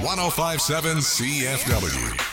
1057 CFW.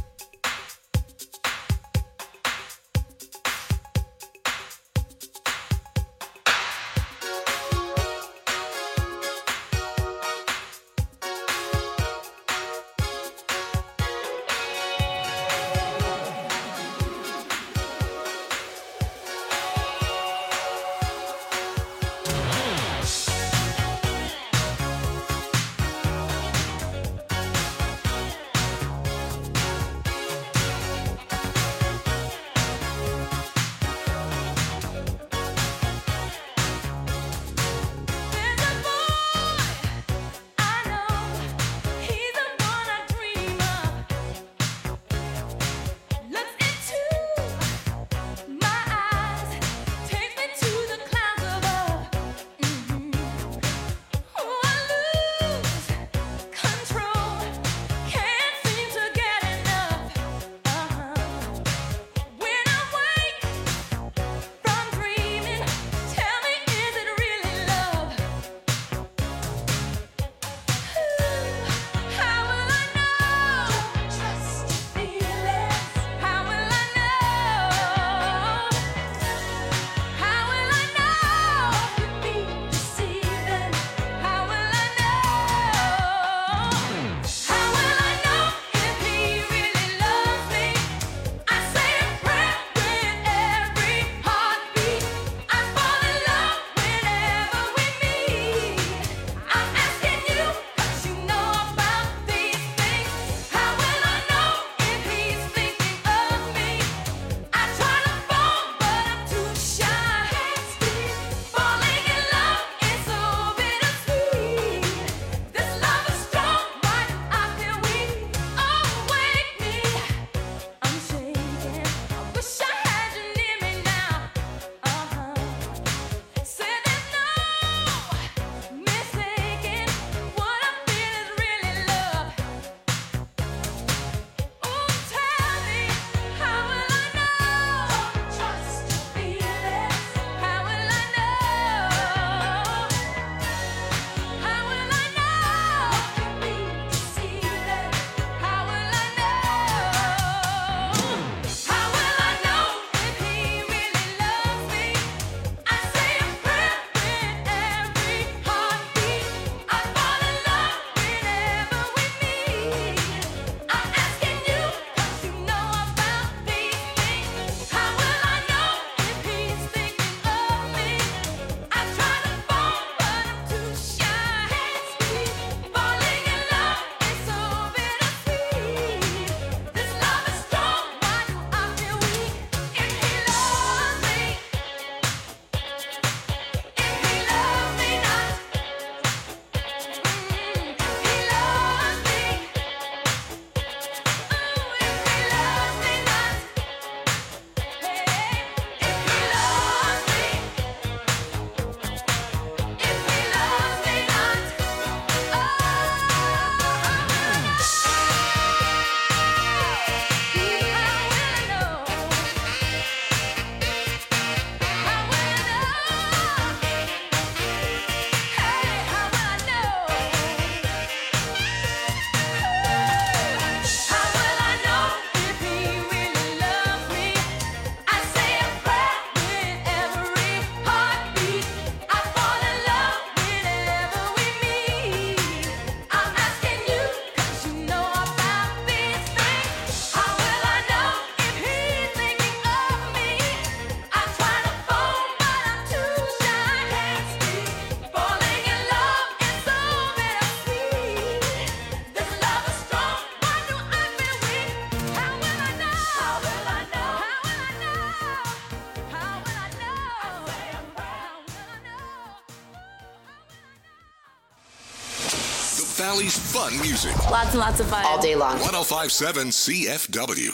Valley's fun music. Lots and lots of fun. All day long. 1057 CFW.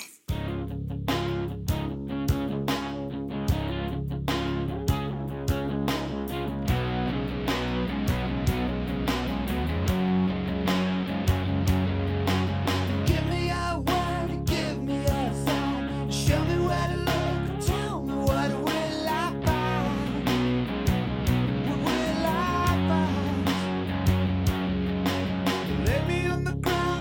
Lay me on the ground.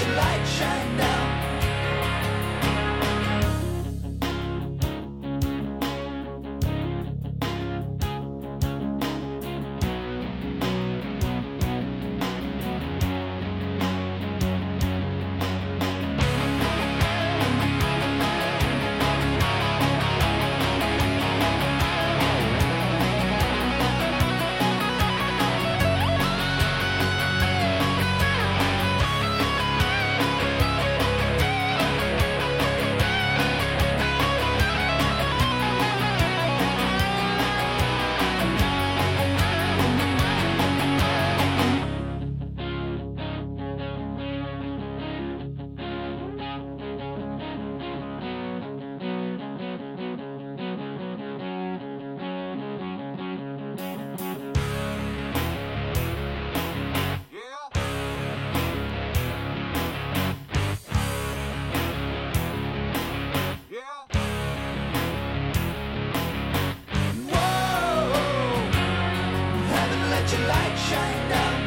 your light shine down. Let your light shine down.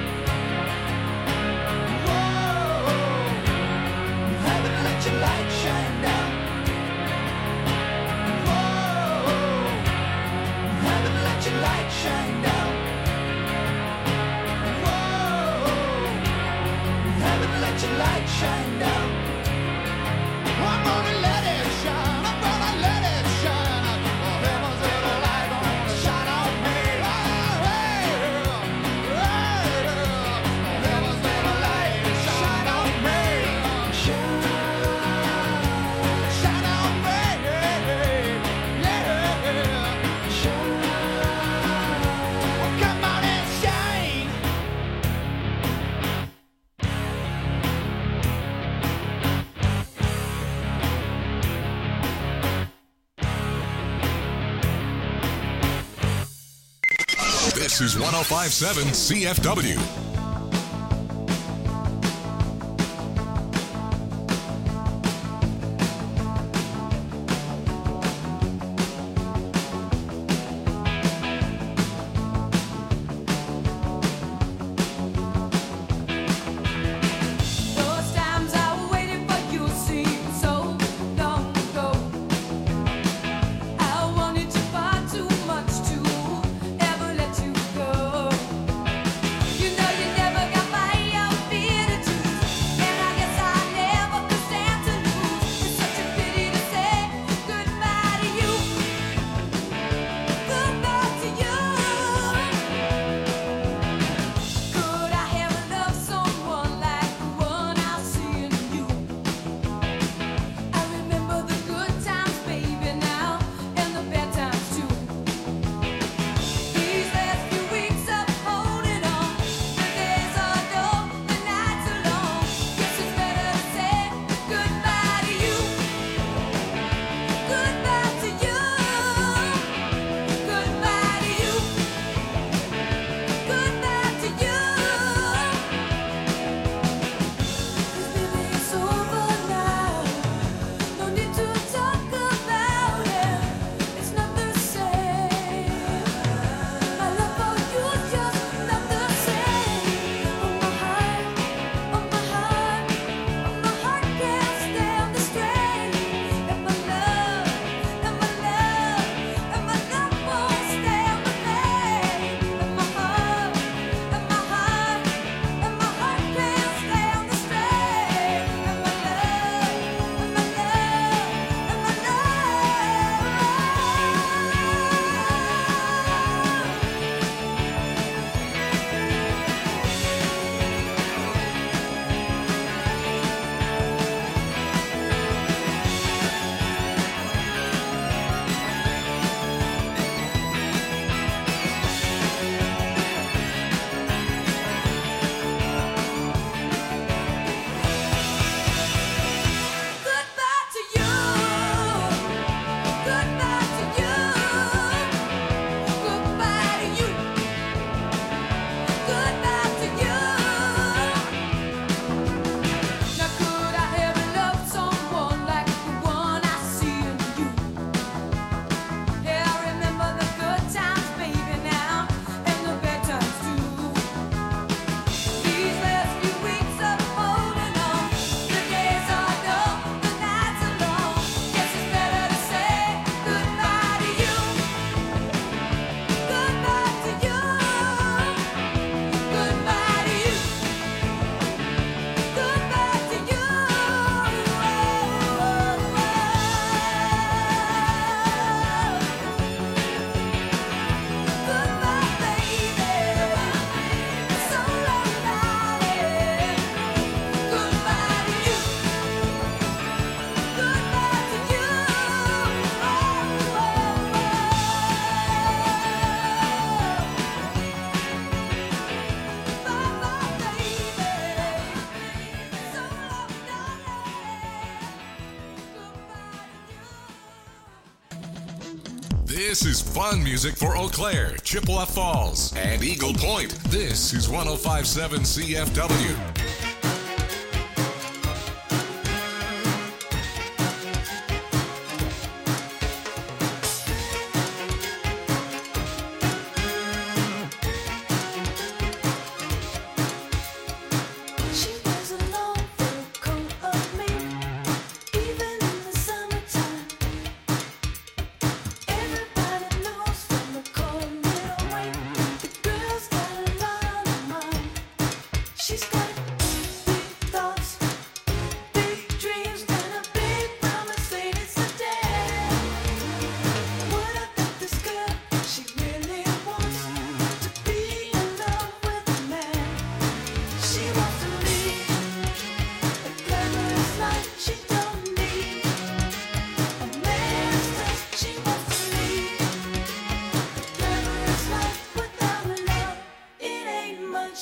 Whoa, heaven, let your light shine down. Whoa, heaven, let your light shine down. Whoa, heaven, let your light shine down. I'm gonna let it shine. I'm gonna let it shine. Oh, heaven's little light gonna shine on me. This is 105.7 CFW. Those times I waited for you seem so long ago. I wanted you far too much to ever let you go. You know you This is fun music for Eau Claire, Chippewa Falls, and Eagle Point. This is 105.7 CFW. She wears a long fur coat of me, even in the summertime. Everybody knows from the cold little wing, the girl's got a lot on her mind. She's got big thoughts, big dreams, and a big promise later today. What about this girl? She really wants to be in love with a man. She wants to lead a glamorous life. She don't need a man's touch. She wants to lead a glamorous life without love. It ain't much.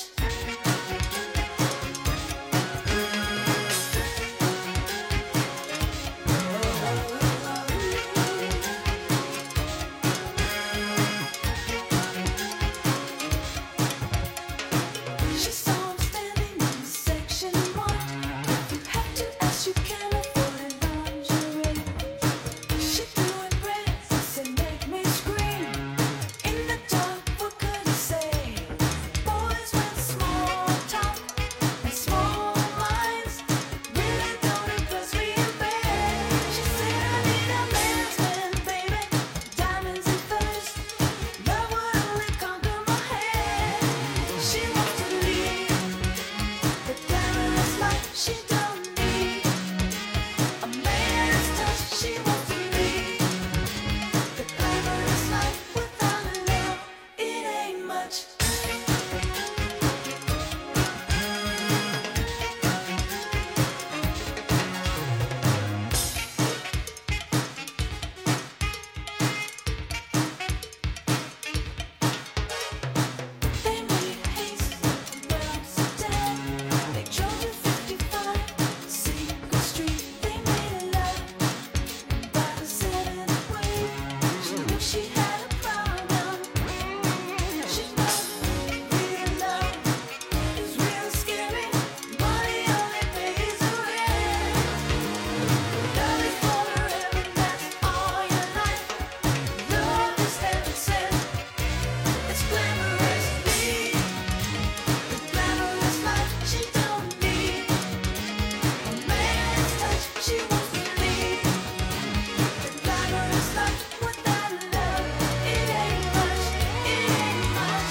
She saw him standing in section 1. If you have to ask, you can afford lingerie. She threw in bread, said make me scream. In the dark, what could he say? Boys with small talk and small minds really don't impress me in bed. She said I need a man's man, baby, diamonds and furs. Love would only conquer my head. She wants to lead the glamorous life. She don't need a man's touch. She wants to lead the glamorous life without love. It ain't much. They made haste where I'm sitting. They drove to 55 Secret Street. They made love by the 7th wave. She knew she had a problem. She knew real love is real scary. Money only pays the rent. Love is forever, that's all your life. Love is heaven sent. It's glamorous, lead the glamorous life. She don't need a man's touch. She wants to lead the glamorous life without love. It ain't much. It ain't much.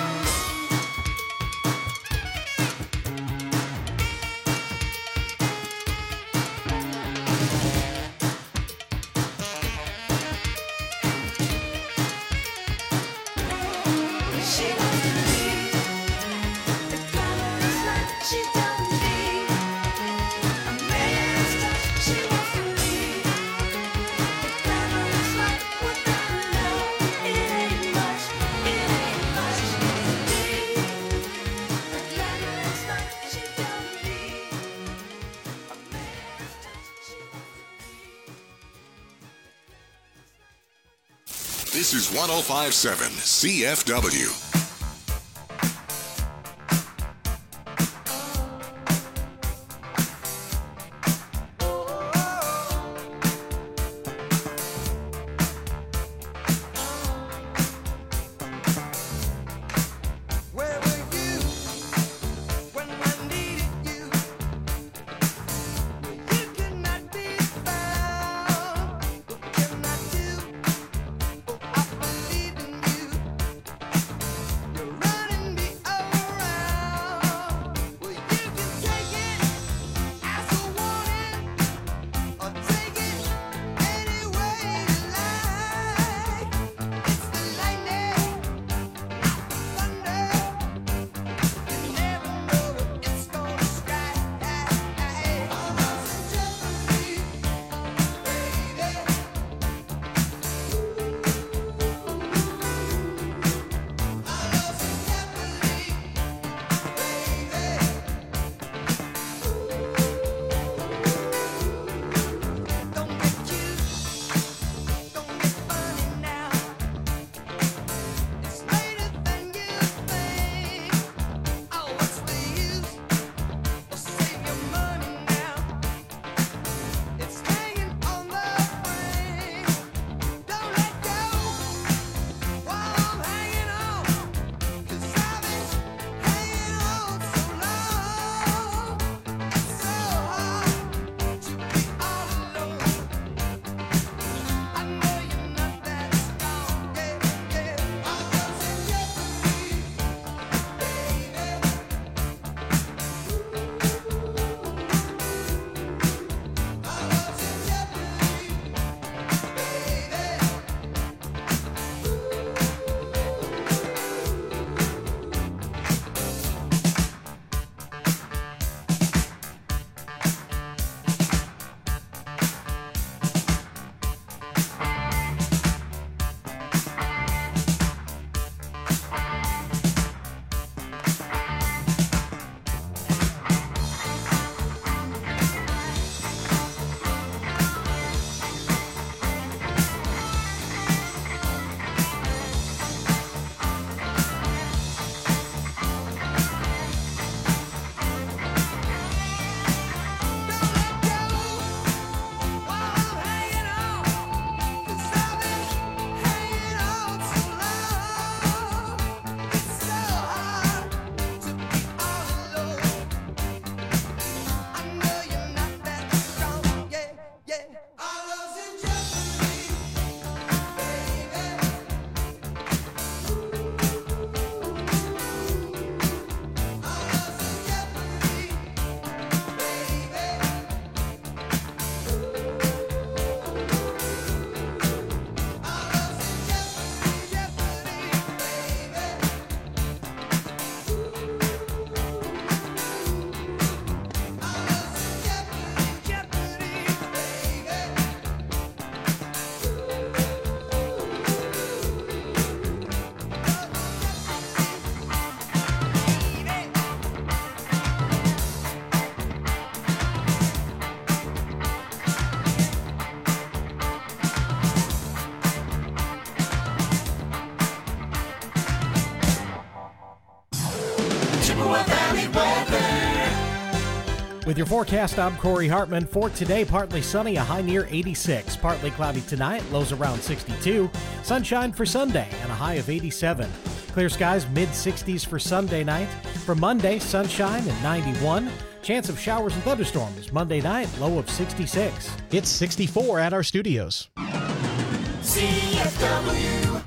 She wants to lead the glamorous life. She don't need a man's touch. She wants to lead the glamorous life without love. It ain't much. It ain't much. Lead the glamorous life. She don't need a man's touch. She wants to lead. This is 105.7 CFW. Where were you when I needed you? You could not be found. What can I do? Oh, I believe in you. With your forecast, I'm Corey Hartman. For today, partly sunny, a high near 86. Partly cloudy tonight, lows around 62. Sunshine for Sunday and a high of 87. Clear skies, mid-60s for Sunday night. For Monday, sunshine and 91. Chance of showers and thunderstorms Monday night, low of 66. It's 64 at our studios. CFW.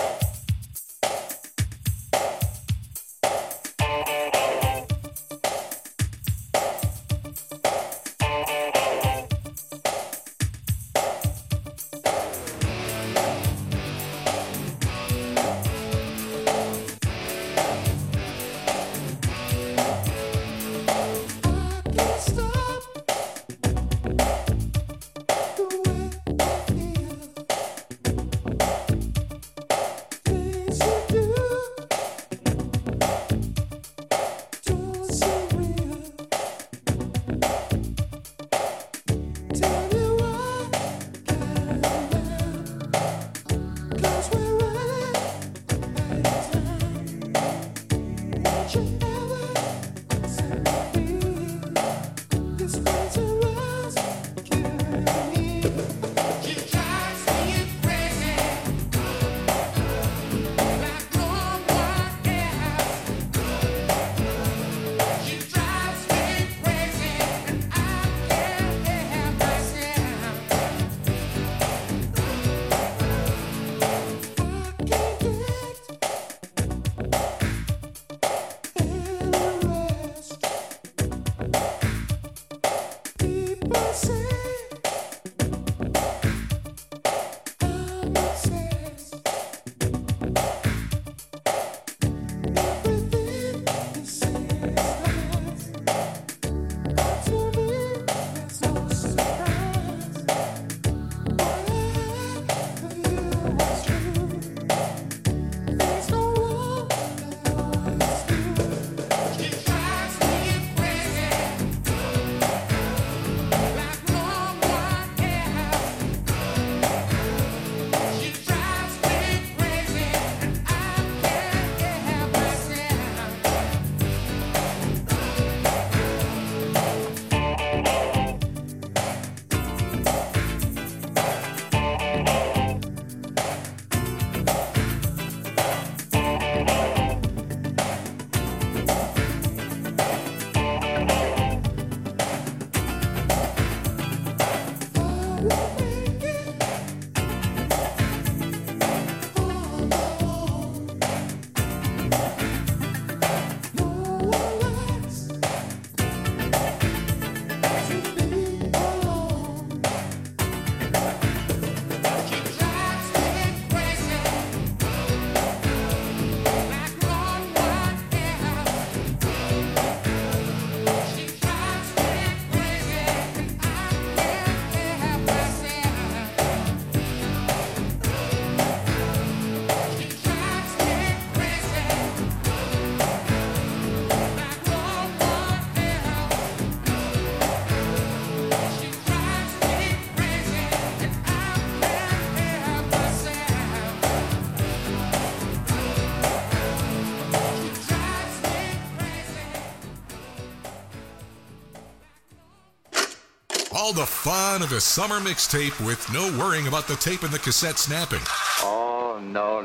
All the fun of a summer mixtape with no worrying about the tape and the cassette snapping. Oh, no.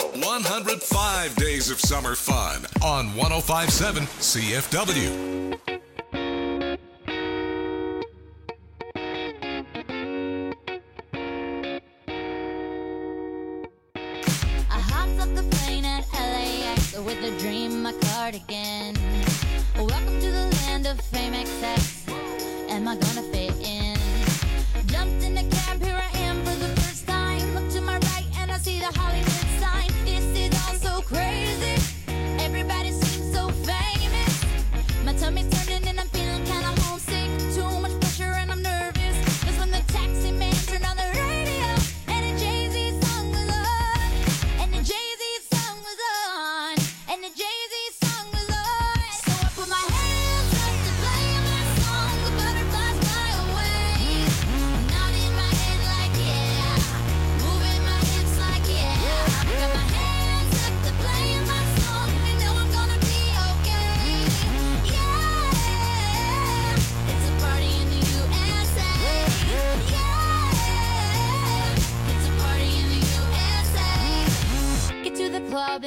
105 days of summer fun on 105.7 CFW. I hopped up the plane at LAX with a dream, my cardigan. Welcome to the land of fame excess. Am I gonna fit in? Jumped in the cab, here I am for the first time. Look to my right and I see the Hollywood sign. This is all so crazy. Everybody seems so famous. My tummy's turning and I'm feeling kinda homesick. Too much pressure and I'm nervous. That's when the taxi man turned on the radio and the Jay-Z song was on. And the Jay-Z song was on. And the Jay-Z song was on. So I put my hands up to play my song. The butterflies fly away.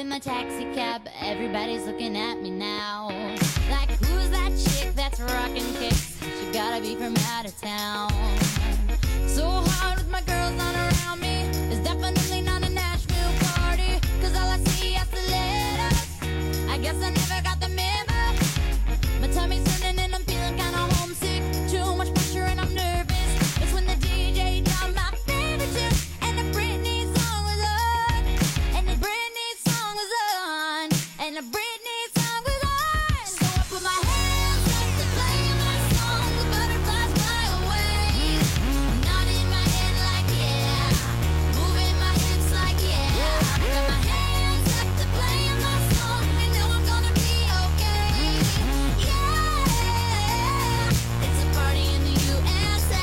in the taxi cab, everybody's looking at me now. Like, who's that chick that's rocking kicks? She gotta be from out of town. So hard with my girls not around me. It's definitely not a Nashville party, 'cause all I see is the letters. I guess I never got the memo. My tummy's turning and I'm feeling kinda homesick. Too much pressure and I'm nervous. It's when the DJ dropped my favorite tune, and the Britney song was on. And the Britney song was on. And the Britney song was on. So I put my hands up to play my song. The butterflies fly away. Nodding my head like yeah. Moving my hips like yeah. Got my hands up to play my song. And know I'm gonna be okay. Yeah. It's a party in the USA.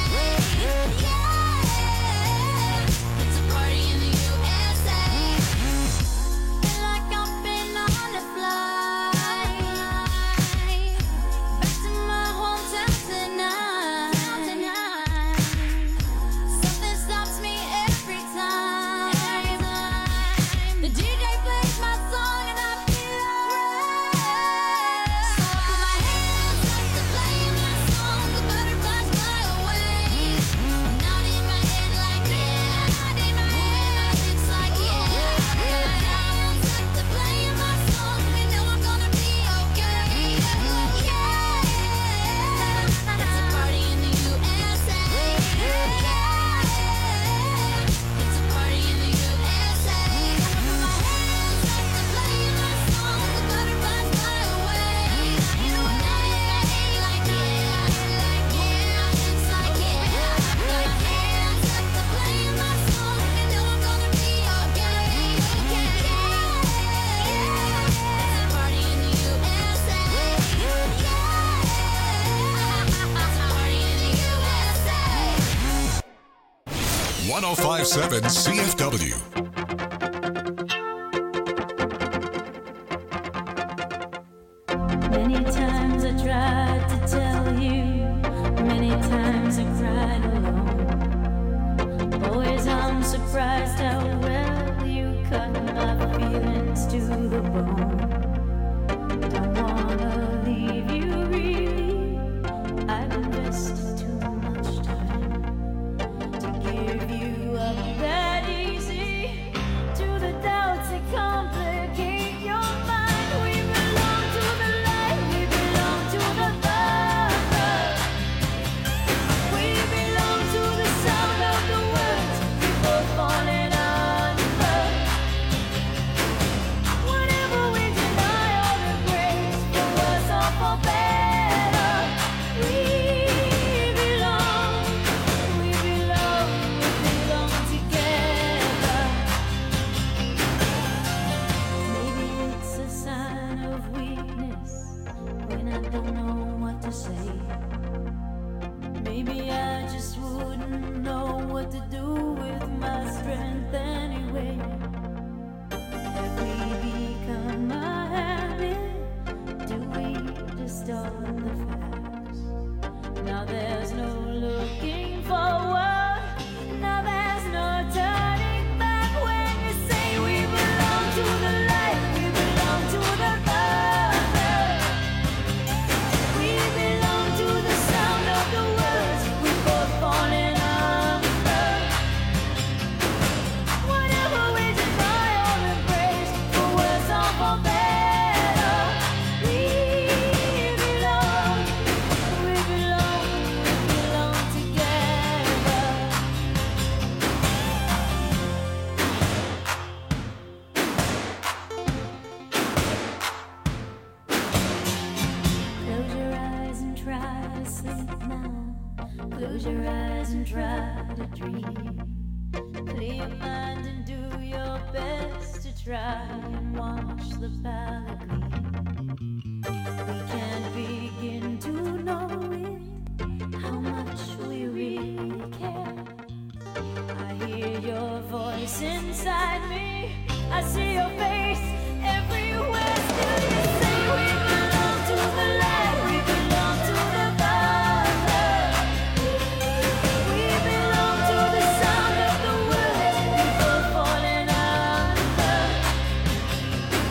Yeah. It's a party in the USA. Feel like I've been on a flight back to my hometown tonight. Something stops me every time. The DJ plays my song and I feel alright. So I put my hands up to play my song. The butterflies fly away. Nodding my head like yeah. Moving my hips like yeah. Got my hands up to play my song. And know I'm gonna be okay. Yeah. It's a party in the USA. Yeah. It's a party in the USA. I put my hands up to play my song. The butterflies fly away. Nodding my head like yeah. Moving my hips like yeah. Got my hands up to play my song. And know I'm gonna be okay. It's a party in the USA. It's a party in the USA. 1057 CFW. Many times I tried to tell you, many times I cried alone. Always I'm surprised how well you cut my feelings to the bone. Don't wanna leave you really, I've invested too much time to give you up that easy. To the doubts that complicate your mind, we belong to the light, we belong to the thunder. We belong to the sound of the words before falling under. Whenever we deny all the grace, for worse or for better, we belong together. Maybe it's a sign of weakness when I don't know what to say. Maybe I just wouldn't know what to do with my strength anyway. Have we become a habit? Do we distort the facts? Now there's no looking forward. Now there's no turning back when you say we belong to the light, we belong to the thunder. We belong to the sound of the words we both falling under. Whenever we deny all the grace, for worse or for better, we belong together. Close your eyes and try to sleep now. Close your eyes and try to dream. Clear your mind and do your best to try and watch the palette gleam. We can't begin to know it, how much we really care. I hear your voice inside me, I see your face everywhere. Still you say we belong to the light, we belong to the thunder. We belong to the sound of the words before falling under.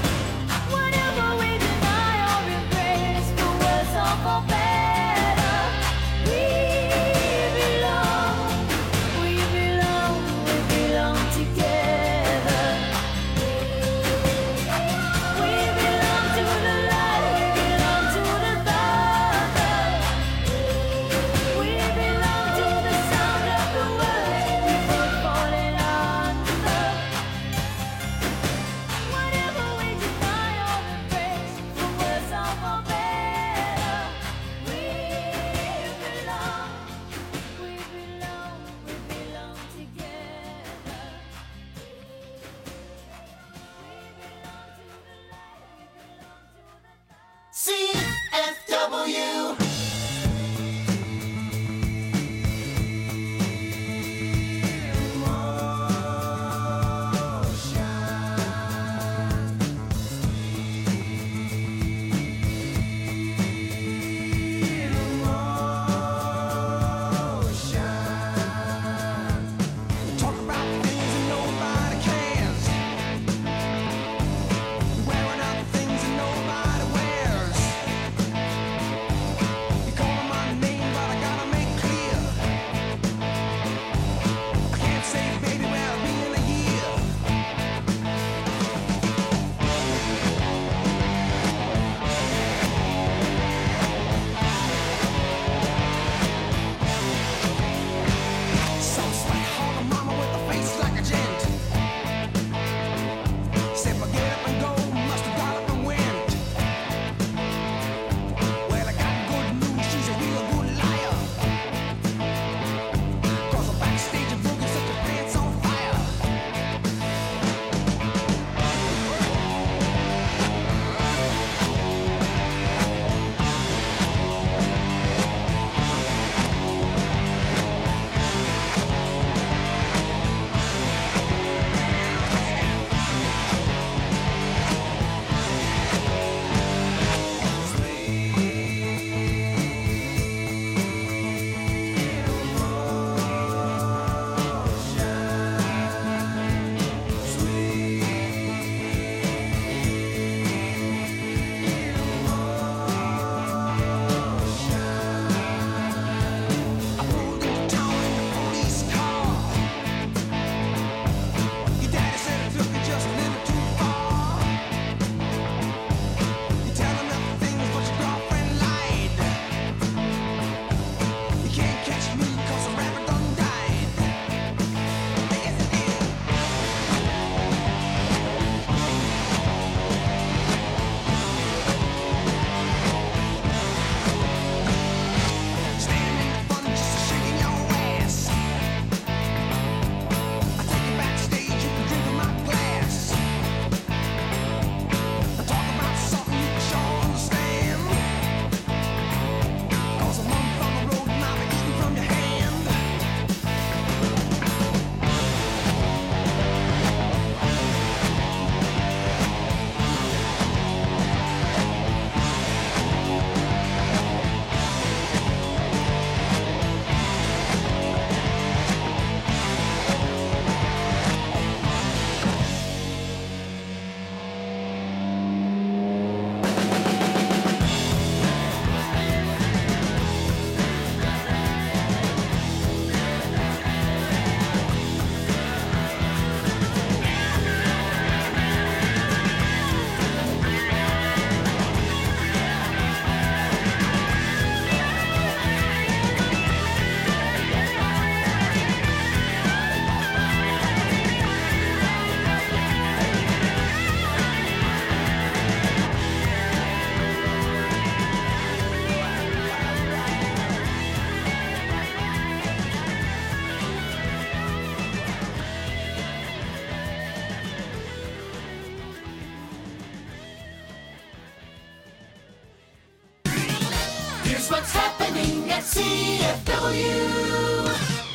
Here's what's happening at CFW.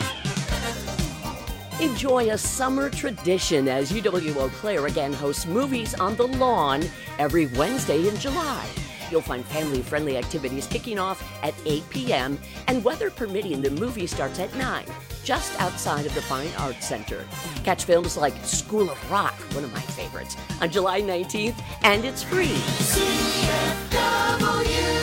Enjoy a summer tradition as UW Eau Claire again hosts Movies on the Lawn every Wednesday in July. You'll find family-friendly activities kicking off at 8 p.m. and weather permitting, the movie starts at 9, just outside of the Fine Arts Center. Catch films like School of Rock, one of my favorites, on July 19th, and it's free. CFW.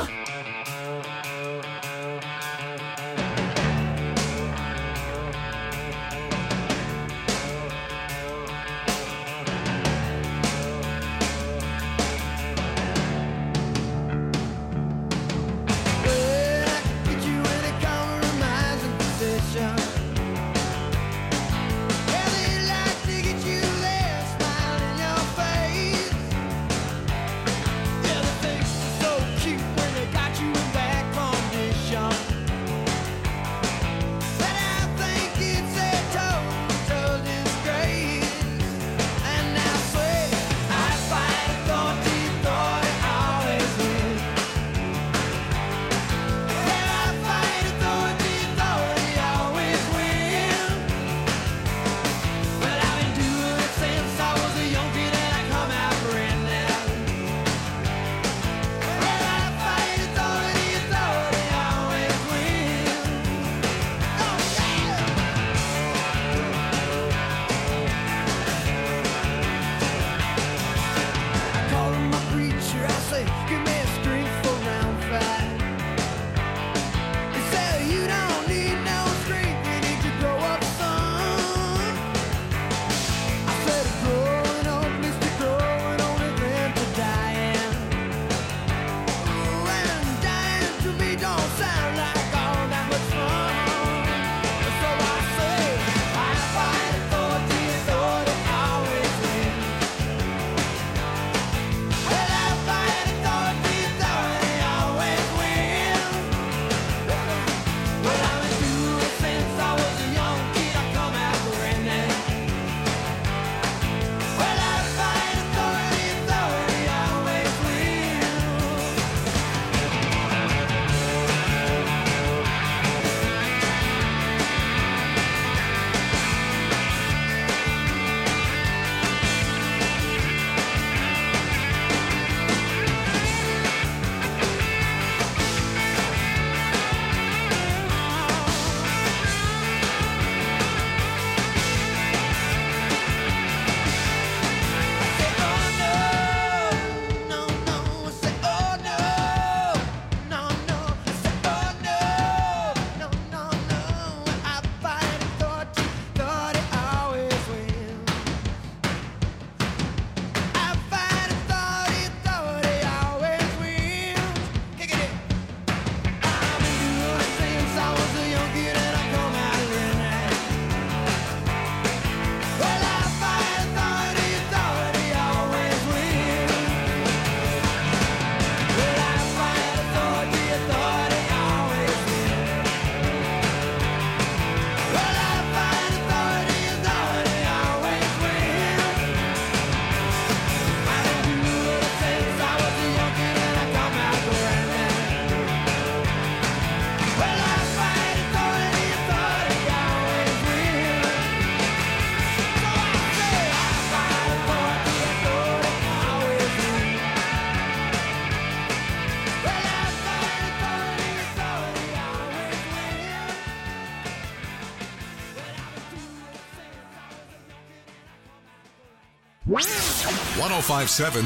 .1057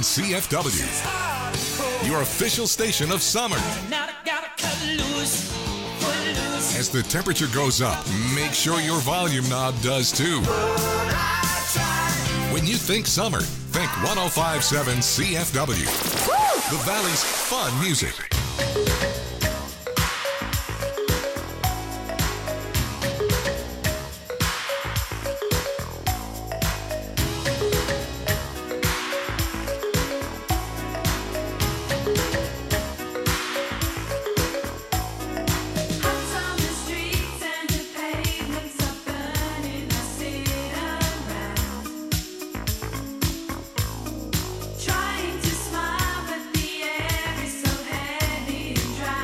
CFW, your official station of summer. As the temperature goes up, make sure your volume knob does too. When you think summer, think 1057 CFW, the Valley's fun music. Trying to smile, but the air is so heavy and dry.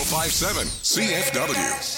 1057 CFW.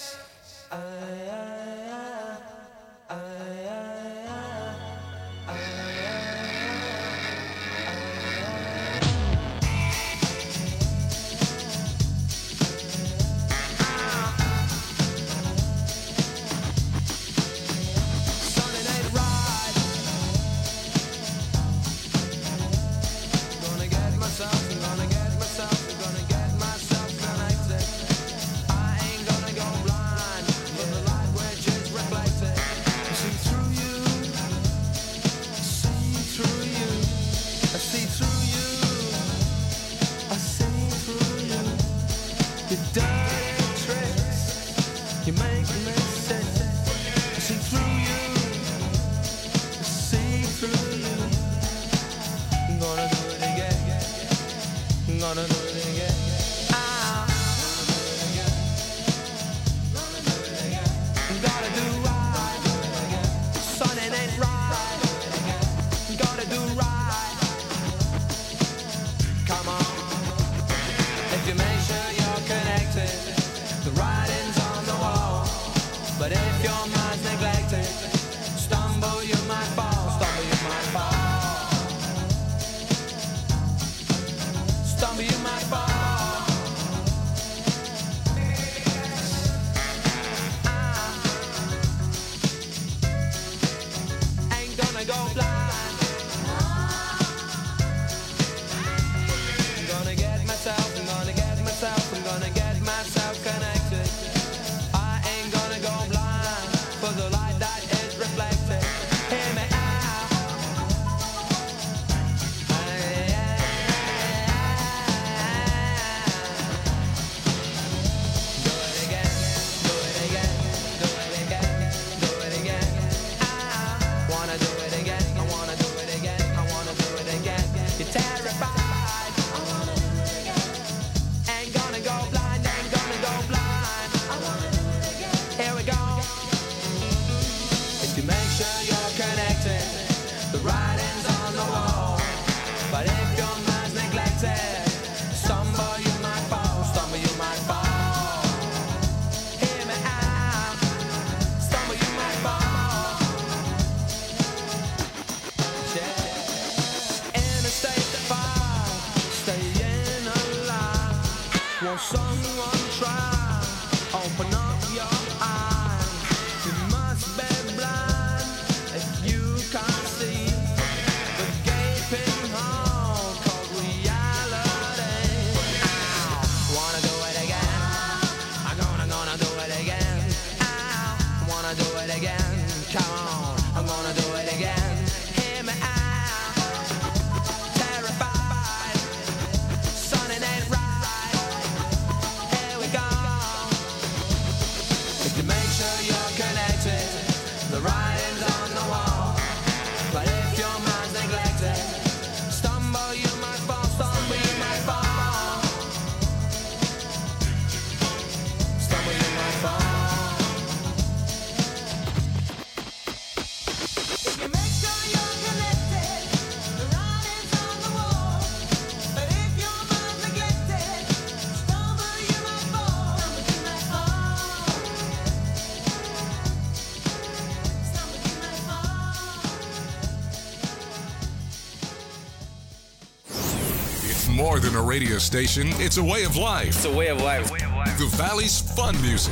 More than a radio station, it's a way of life. It's a way of life. The Valley's fun music.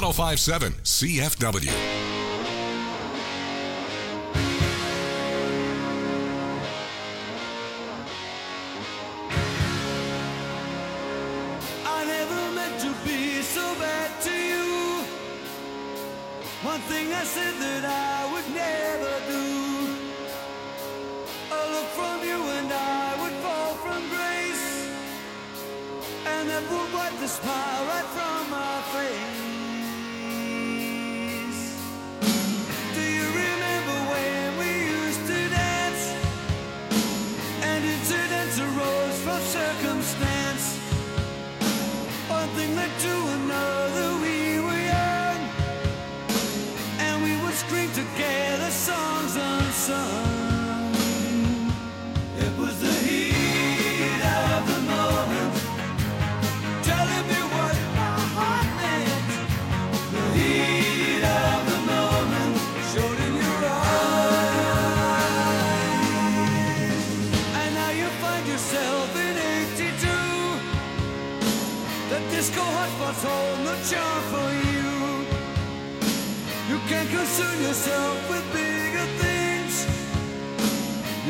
1057 CFW. I never meant to be so bad to you. One thing I said that I would never do. A look from you and I would fall from grace, and that would wipe the smile right from my face. Do you remember when we used to dance, and incidents arose from circumstance? One thing led to another, we were young, and we would scream together songs unsung. It was the heat of the moment, telling me what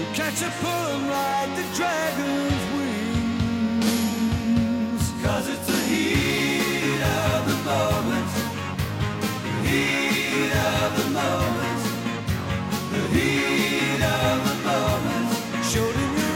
Catch a pull and ride the dragon's wings. 'Cause it's the heat of the moment. The heat of the moment. The heat of the moment. Showed in your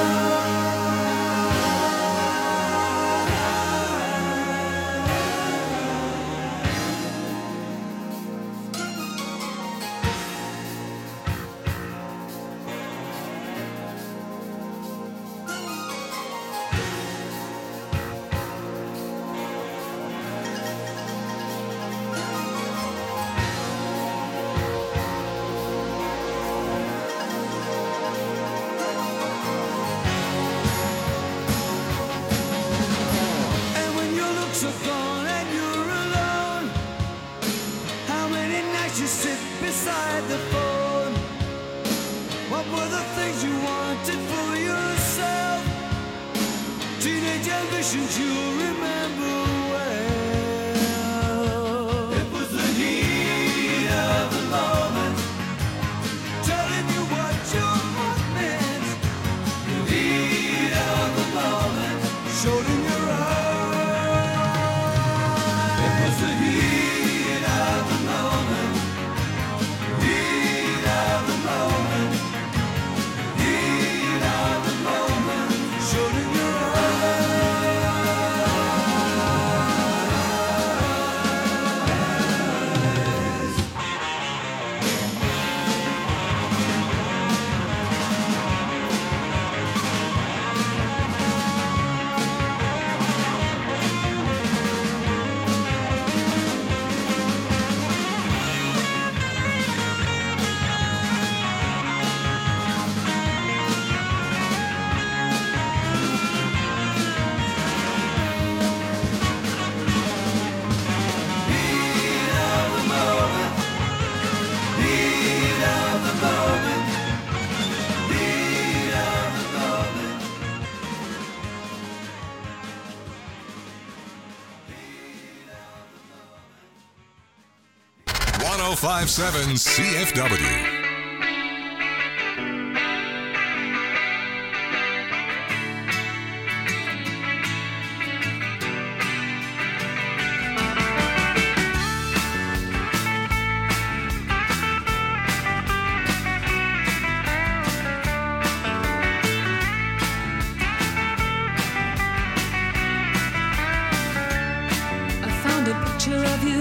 are gone and you're alone. How many nights you sit beside the phone? What were the things you wanted for yourself? Teenage ambitions you remember well. It was the heat of the moment, telling you what your heart meant. The heat of the moment, showed in your eyes. .057 CFW. I found a picture of you.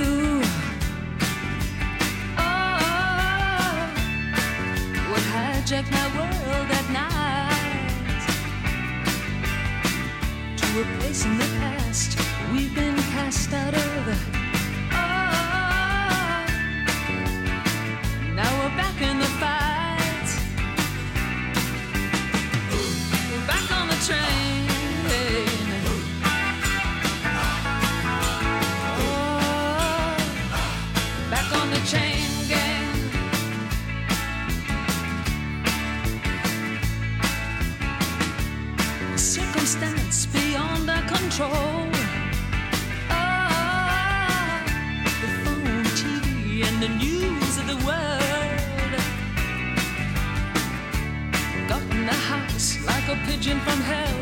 Hijack my world at night to a place in the past we've been cast out of. Now we're back in the fight. We're back on the train. Back on the chain gang. Circumstance beyond our control. The phone, TV, and the news of the world got in the house like a pigeon from hell.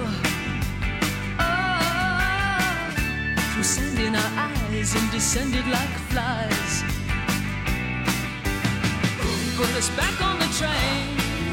Through sand in our eyes and descended like flies. Put us back on the train.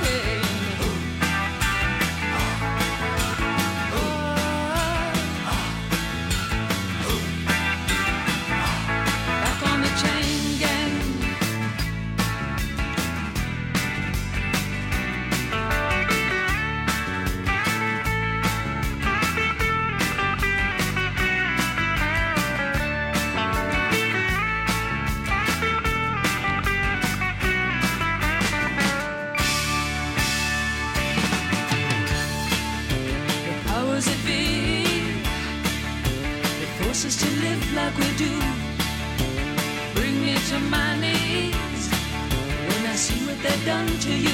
Us to live like we do. Bring me to my knees when I see what they've done to you.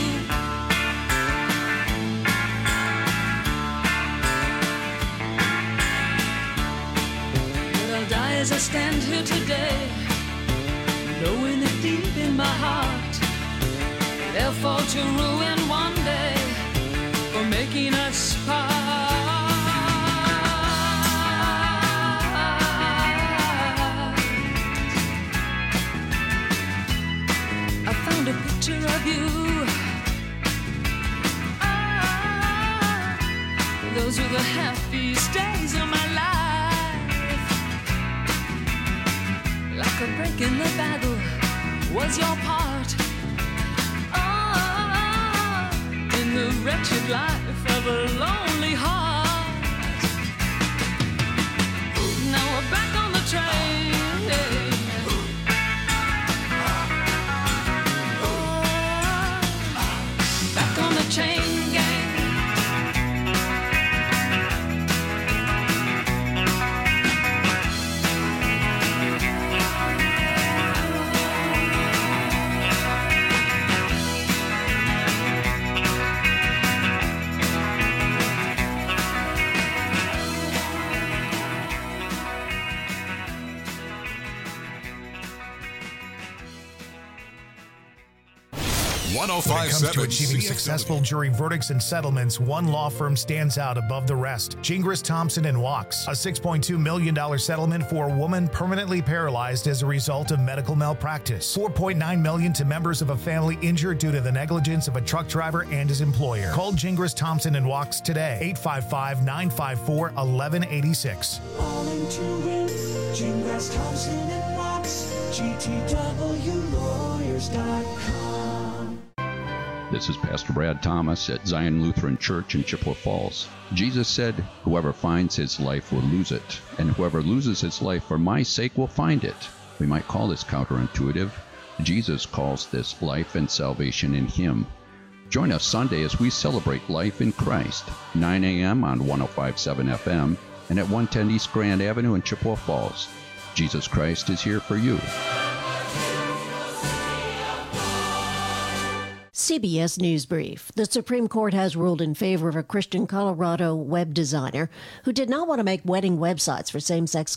But I'll die as I stand here today, knowing that deep in my heart they'll fall to ruin one day. breaking us apart. I found a picture of you. Those were the happiest days of my life. Like a break in the battle was your part. In the wretched life of a lonely heart. Now we're back on the train. Back on the chain gang. When it comes to 1057 achieving successful jury verdicts and settlements, one law firm stands out above the rest. Gingras, Thompson & Walks. A $6.2 million settlement for a woman permanently paralyzed as a result of medical malpractice. $4.9 million to members of a family injured due to the negligence of a truck driver and his employer. Call Gingras, Thompson & Walks today. 855-954-1186. All into win. Gingras, Thompson and Walks. GTWlawyers.com. This is Pastor Brad Thomas at Zion Lutheran Church in Chippewa Falls. Jesus said, "Whoever finds his life will lose it, and whoever loses his life for my sake will find it." We might call this counterintuitive. Jesus calls this life and salvation in him. Join us Sunday as we celebrate life in Christ, 9 a.m. on 105.7 FM and at 110 East Grand Avenue in Chippewa Falls. Jesus Christ is here for you. CBS News Brief. The Supreme Court has ruled in favor of a Christian Colorado web designer who did not want to make wedding websites for same-sex